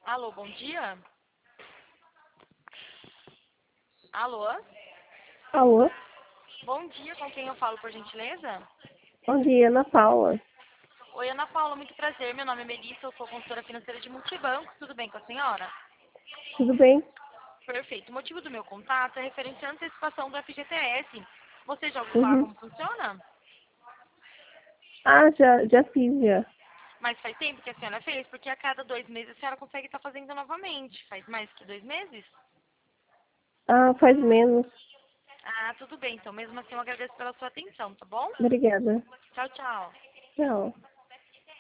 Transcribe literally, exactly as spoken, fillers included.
Alô, bom dia? Alô? Alô? Bom dia, com quem eu falo, por gentileza? Bom dia, Ana Paula. Oi, Ana Paula, muito prazer. Meu nome é Melissa, eu sou consultora financeira de Multibanco. Tudo bem com a senhora? Tudo bem? Perfeito. O motivo do meu contato é referente à antecipação do F G T S. Você já ouviu falar Uhum. como funciona? Ah, já, já fiz, já. Mas faz tempo que a senhora fez, porque a cada dois meses a senhora consegue estar fazendo novamente. Faz mais que dois meses? Ah, faz menos. Ah, tudo bem. Então, mesmo assim, eu agradeço pela sua atenção, tá bom? Obrigada. Tchau, tchau. Tchau.